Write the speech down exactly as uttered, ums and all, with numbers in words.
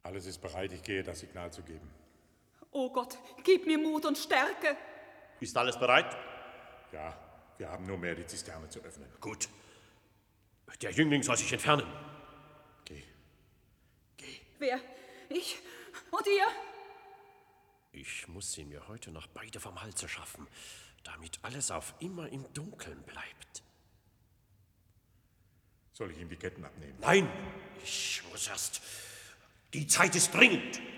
Alles ist bereit, ich gehe, das Signal zu geben. Oh Gott, gib mir Mut und Stärke. Ist alles bereit? Ja, wir haben nur mehr, die Zisterne zu öffnen. Gut. Der Jüngling soll sich entfernen. Geh. Geh. Wer? Ich und ihr? Ich muss sie mir heute noch beide vom Halse schaffen, damit alles auf immer im Dunkeln bleibt. Soll ich ihm die Ketten abnehmen? Nein, ich muss erst. Die Zeit ist dringend.